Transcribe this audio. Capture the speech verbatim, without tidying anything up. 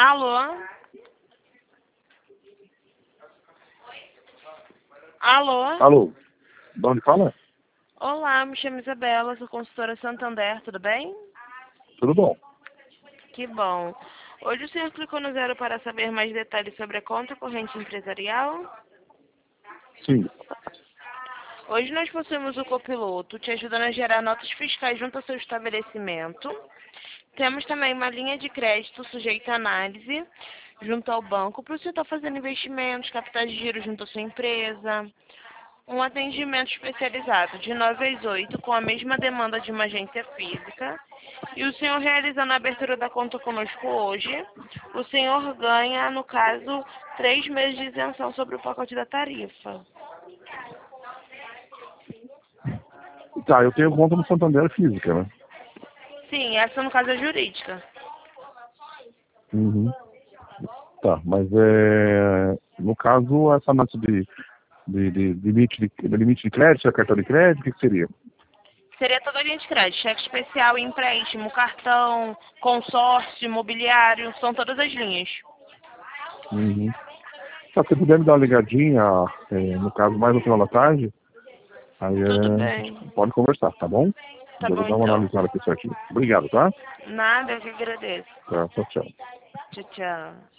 Alô? Alô? Alô, de onde fala? Olá, me chamo Isabela, sou consultora Santander, tudo bem? Tudo bom. Que bom. Hoje o senhor clicou no zero para saber mais detalhes sobre a conta corrente empresarial? Sim. Hoje nós possuímos o copiloto, te ajudando a gerar notas fiscais junto ao seu estabelecimento. Temos também uma linha de crédito sujeita à análise junto ao banco para o setor fazendo investimentos, capitais de giro junto à sua empresa. Um atendimento especializado de nove às oito com a mesma demanda de uma agência física. E o senhor realizando a abertura da conta conosco hoje, o senhor ganha, no caso, três meses de isenção sobre o pacote da tarifa. Tá, eu tenho conta no Santander física, né? Sim, essa no caso é jurídica. Uhum. Tá, mas é... no caso, essa nota de, de, de, de limite, de, de limite de crédito, é cartão de crédito, o que, que seria? Seria toda a linha de crédito, cheque especial, empréstimo, cartão, consórcio, imobiliário, são todas as linhas. Uhum. Tá, se puder me dar uma ligadinha, é, no caso, mais no final da tarde, aí Tudo é... a bem. gente pode conversar, tá bom? Tá Eu vou bom dar uma então. analisada aqui certinho. Obrigado, tá? Nada, eu que agradeço. Tá, tchau, tchau. Tchau, tchau.